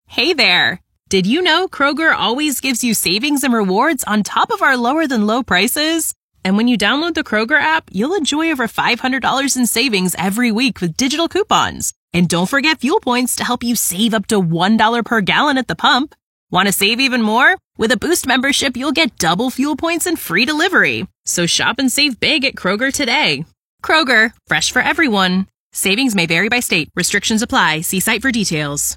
Hey there! Did you know Kroger always gives you savings and rewards on top of our lower-than-low prices? And when you download the Kroger app, you'll enjoy over $500 in savings every week with digital coupons. And don't forget fuel points to help you save up to $1 per gallon at the pump. Want to save even more? With a Boost membership, you'll get double fuel points and free delivery. So shop and save big at Kroger today. Kroger, fresh for everyone. Savings may vary by state. Restrictions apply. See site for details.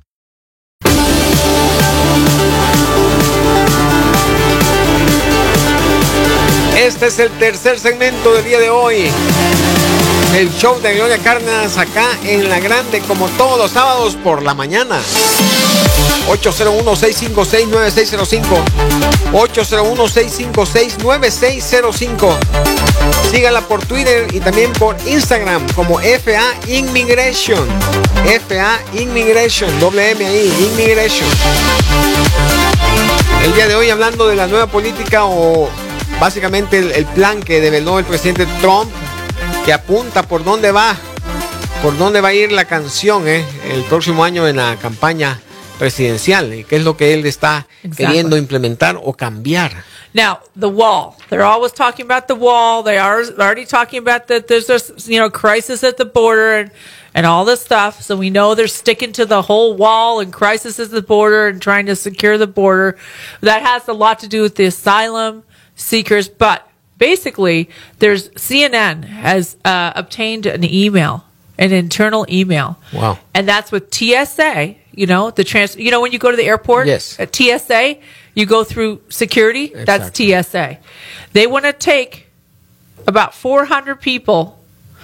Este es el tercer segmento del día de hoy. El show de Gloria Cárdenas acá en La Grande, como todos los sábados por la mañana. 801-656-9605. 801-656-9605. Sígala por Twitter y también por Instagram como FA Immigration. FA Immigration, doble M ahí, Immigration. El día de hoy hablando de la nueva política o básicamente el plan que develó el presidente Trump, que apunta por dónde va a ir la canción el próximo año en la campaña presidencial y qué es lo que él está queriendo implementar o cambiar. Now, the wall. They're always talking about the wall. They are already talking about that there's this, crisis at the border and all this stuff. So we know they're sticking to the whole wall and crisis at the border and trying to secure the border. That has a lot to do with the asylum seekers. But basically, CNN has obtained an internal email. Wow. And that's with TSA, when you go to the airport? Yes. At TSA, you go through security. Exactly. That's TSA. They want to take about 400 people,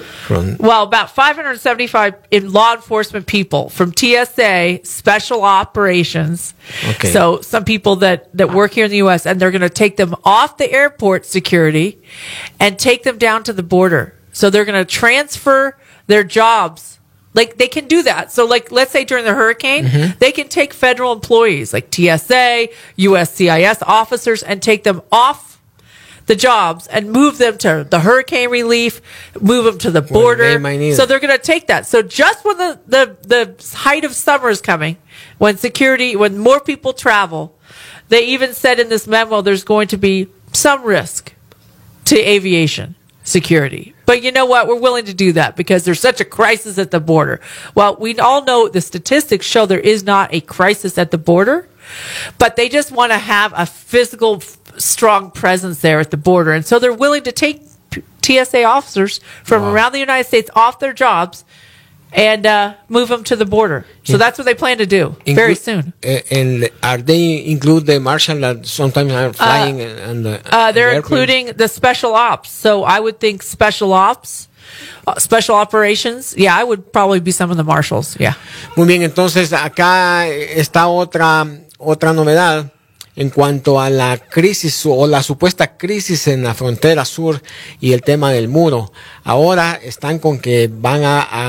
about 575 in law enforcement people from TSA Special Operations. Okay. So some people that work here in the U.S., and they're going to take them off the airport security and take them down to the border. So they're going to transfer their jobs. Like, they can do that. So, let's say during the hurricane, they can take federal employees like TSA, USCIS officers and take them off the jobs and move them to the hurricane relief, move them to the border. So they're going to take that. So just when the height of summer is coming, when more people travel, they even said in this memo there's going to be some risk to aviation security. But you know what? We're willing to do that because there's such a crisis at the border. Well, we all know the statistics show there is not a crisis at the border, but they just want to have a physical, strong presence there at the border. And so they're willing to take TSA officers from around the United States off their jobs and move them to the border. So that's what they plan to do very soon. And are they include the marshal that sometimes are flying? They're including the special ops. So I would think special ops, special operations. Yeah, I would probably be some of the marshals. Yeah. Muy bien, entonces acá está otra novedad en cuanto a la crisis o la supuesta crisis en la frontera sur y el tema del muro. Ahora están con que van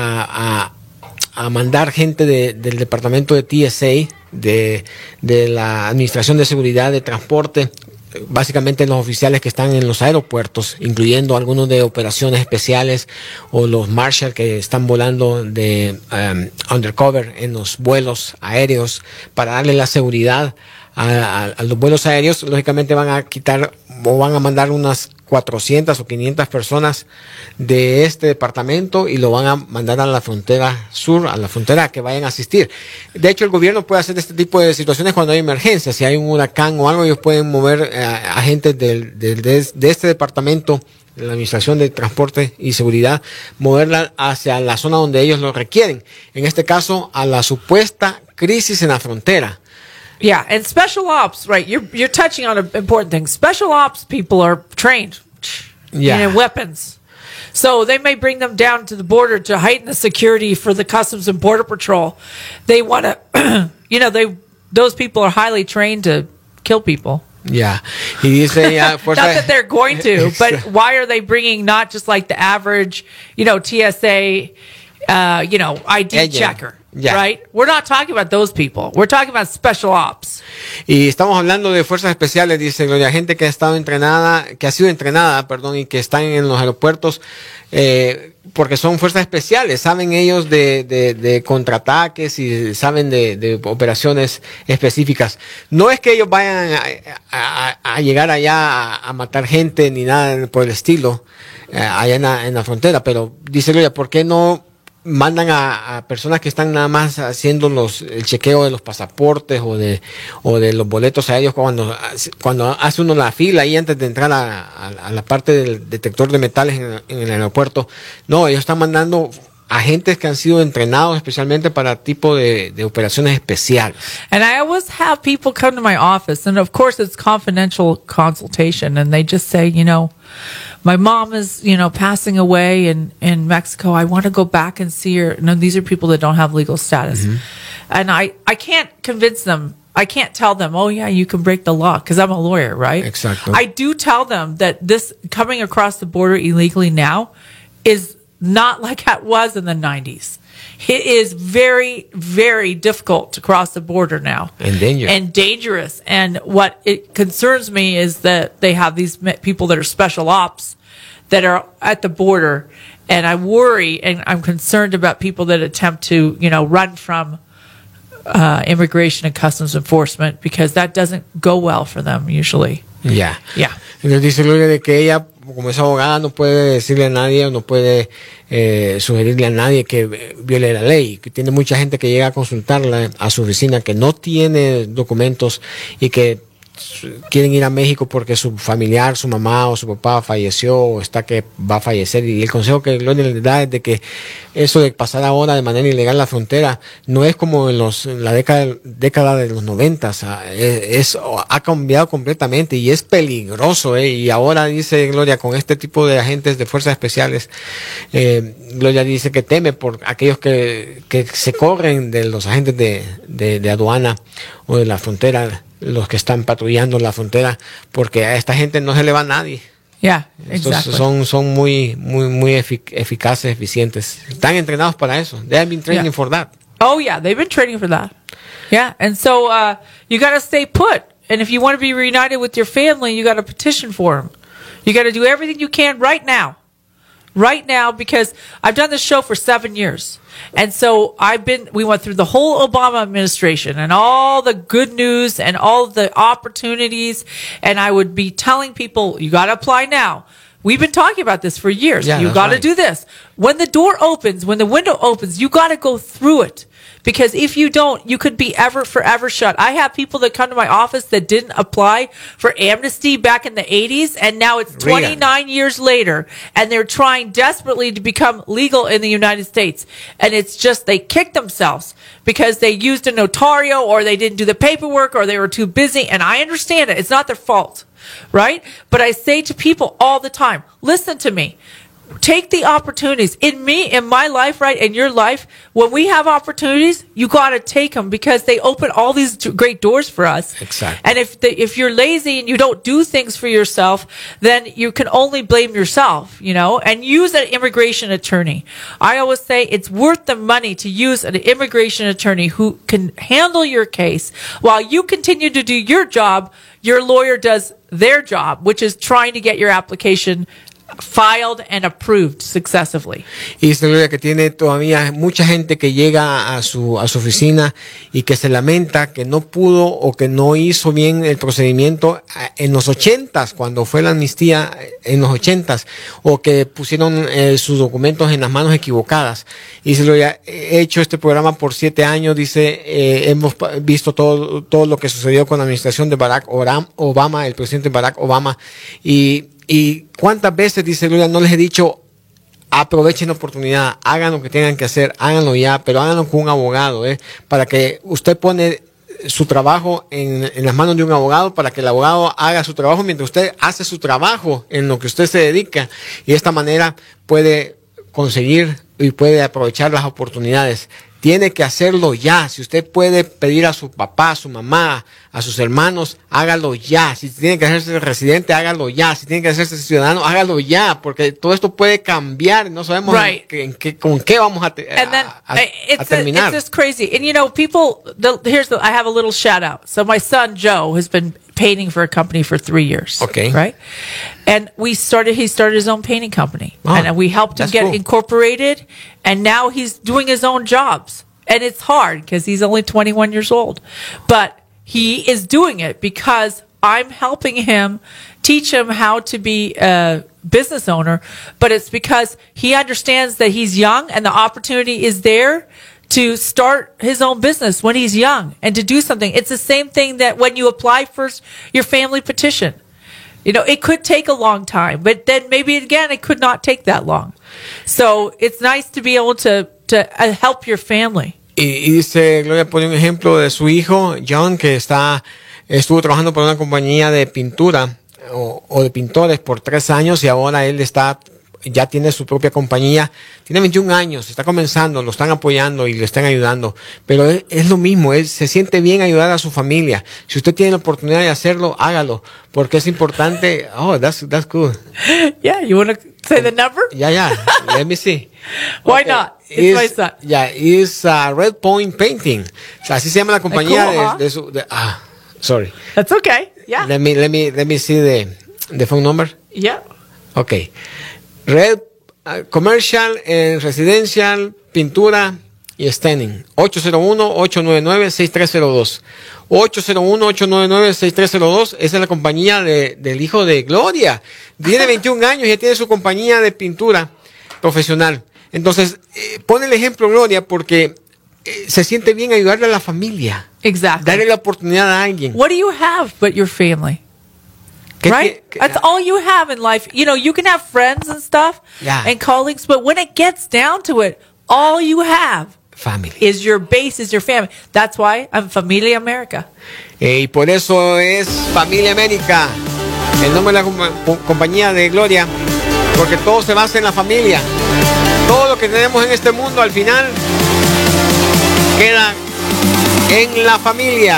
a mandar gente del departamento de TSA, de la Administración de Seguridad de Transporte, básicamente los oficiales que están en los aeropuertos, incluyendo algunos de operaciones especiales o los marshal que están volando de undercover en los vuelos aéreos para darle la seguridad a los vuelos aéreos. Lógicamente van a quitar o van a mandar unas 400 o 500 personas de este departamento y lo van a mandar a la frontera sur, a la frontera que vayan a asistir. De hecho, el gobierno puede hacer este tipo de situaciones cuando hay emergencias. Si hay un huracán o algo, ellos pueden mover agentes de este departamento, de la Administración de Transporte y Seguridad, moverla hacia la zona donde ellos lo requieren. En este caso, a la supuesta crisis en la frontera. Yeah, and special ops, right? You're touching on an important thing. Special ops people are trained in weapons. So they may bring them down to the border to heighten the security for the Customs and Border Patrol. They want to, those people are highly trained to kill people. Yeah. Y dice, not that they're going to, but why are they bringing not just like the average, TSA, ID checker? Yeah. right? We're not talking about those people. We're talking about special ops. Y estamos hablando de fuerzas especiales, dice Gloria, gente que ha estado entrenada, que ha sido entrenada, perdón, y que están en los aeropuertos, porque son fuerzas especiales, saben ellos de contraataques y saben de operaciones específicas. No es que ellos vayan a llegar allá a matar gente ni nada por el estilo, allá en la frontera, pero dice Gloria, ¿por qué no mandan a personas que están nada más haciendo el chequeo de los pasaportes o de los boletos aéreos cuando hace uno la fila ahí antes de entrar a la parte del detector de metales en el aeropuerto? No, ellos están mandando agentes que han sido entrenados especialmente para tipo de operaciones especiales. And I always have people come to my office, and of course it's confidential consultation, and they just say, my mom is, passing away in Mexico. I want to go back and see her. No, these are people that don't have legal status. Mm-hmm. And I can't convince them. I can't tell them, oh yeah, you can break the law, because I'm a lawyer, right? Exactly. I do tell them that this coming across the border illegally now is not like it was in the 90s. It is very, very difficult to cross the border now. And dangerous. And what it concerns me is that they have these people that are special ops that are at the border. And I worry and I'm concerned about people that attempt to, run from immigration and customs enforcement, because that doesn't go well for them usually. Yeah. Yeah. Entonces dice Gloria de que ella, como es abogada, no puede decirle a nadie, no puede sugerirle a nadie que viole la ley, que tiene mucha gente que llega a consultarla a su oficina que no tiene documentos y que quieren ir a México porque su familiar, su mamá o su papá falleció o está que va a fallecer, y el consejo que Gloria le da es de que eso de pasar ahora de manera ilegal la frontera no es como en la década de los 90, ha cambiado completamente y es peligroso, y ahora dice Gloria, con este tipo de agentes de fuerzas especiales, Gloria dice que teme por aquellos que se corren de los agentes de aduana o de la frontera, los que están patrullando la frontera, porque a esta gente no se le va a nadie. Yeah, exactly. Estos son muy eficaces, eficientes. Están entrenados para eso. They have been training for that. Oh yeah, they've been training for that. Yeah, and so you got to stay put. And if you want to be reunited with your family, you got to petition for them. You got to do everything you can right now. Right now, because I've done this show for 7 years. And so we went through the whole Obama administration and all the good news and all the opportunities. And I would be telling people, you got to apply now. We've been talking about this for years. Yeah, you got to do this. When the door opens, when the window opens, you got to go through it. Because if you don't, you could be forever shut. I have people that come to my office that didn't apply for amnesty back in the 80s, and now it's 29 years later, and they're trying desperately to become legal in the United States. And it's just, they kick themselves because they used a notario, or they didn't do the paperwork, or they were too busy. And I understand it. It's not their fault, right? But I say to people all the time, listen to me. Take the opportunities. In my life, right, in your life, when we have opportunities, you got to take them, because they open all these great doors for us. Exactly. And if you're lazy and you don't do things for yourself, then you can only blame yourself, and use an immigration attorney. I always say it's worth the money to use an immigration attorney who can handle your case while you continue to do your job. Your lawyer does their job, which is trying to get your application filed and approved successively. Y dice Gloria que tiene todavía mucha gente que llega a su oficina y que se lamenta que no pudo o que no hizo bien el procedimiento en los 80s, cuando fue la amnistía en los 80s, o que pusieron sus documentos en las manos equivocadas. Y dice Gloria, he hecho este programa por 7 años, dice, hemos visto todo lo que sucedió con la administración de Barack Obama, el presidente Barack Obama, y cuántas veces, dice Gloria, no les he dicho, aprovechen la oportunidad, hagan lo que tengan que hacer, háganlo ya, pero háganlo con un abogado, para que usted pone su trabajo en las manos de un abogado, para que el abogado haga su trabajo mientras usted hace su trabajo en lo que usted se dedica, y de esta manera puede conseguir y puede aprovechar las oportunidades tiene que hacerlo ya. Si usted puede pedir a su papá, a su mamá, a sus hermanos, hágalo ya. Si tiene que hacerse residente, hágalo ya. Si tiene que hacerse ciudadano, hágalo ya, porque todo esto puede cambiar. No sabemos con qué vamos a terminar. It's just crazy. And you know, people, I have a little shout out. So my son, Joe, has been painting for a company for 3 years. Okay. Right? And he started his own painting company. Oh, and we helped him get incorporated. And now he's doing his own jobs. And it's hard because he's only 21 years old. But he is doing it because I'm helping him, teach him how to be a business owner. But it's because he understands that he's young and the opportunity is there to start his own business when he's young and to do something. It's the same thing that when you apply for your family petition. You know, it could take a long time, but then maybe again, it could not take that long. So it's nice to be able to help your family. Y dice, Gloria pone un ejemplo de su hijo, John, que estuvo trabajando por una compañía de pintura o de pintores por 3 años y ahora él ya tiene su propia compañía. Tiene 21 años, está comenzando, lo están apoyando y le están ayudando. Pero es lo mismo, él se siente bien ayudar a su familia. Si usted tiene la oportunidad de hacerlo, hágalo, porque es importante. Oh, that's good. Yeah, you want to say the number? Yeah. Let me see. Why not? It's my son. Yeah, it's Red Point Painting. O sea, así se llama la compañía sorry. That's okay. Yeah. Let me see the phone number. Yeah. Okay. Red Commercial and Residential, Pintura y Standing. 801-899-6302. 801-899-6302. Esa es la compañía del hijo de Gloria. Tiene 21 años y ya tiene su compañía de pintura profesional. Entonces, pone el ejemplo, Gloria, porque se siente bien ayudarle a la familia. Exactly. Darle la oportunidad a alguien. What do you have but your family? Right? That's all you have in life. You know, you can have friends and stuff and colleagues, but when it gets down to it, all you have is your base, is your family. That's why I'm Familia America. Y por eso es Familia América, el nombre de la compañía de Gloria, porque todo se basa en la familia. Todo lo que tenemos en este mundo al final queda en la familia.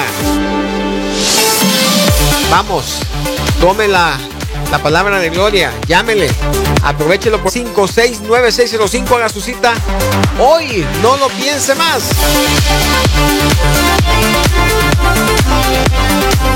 Vamos, tome la palabra de Gloria, llámele, aprovechelo por 569-605, haga su cita hoy, no lo piense más.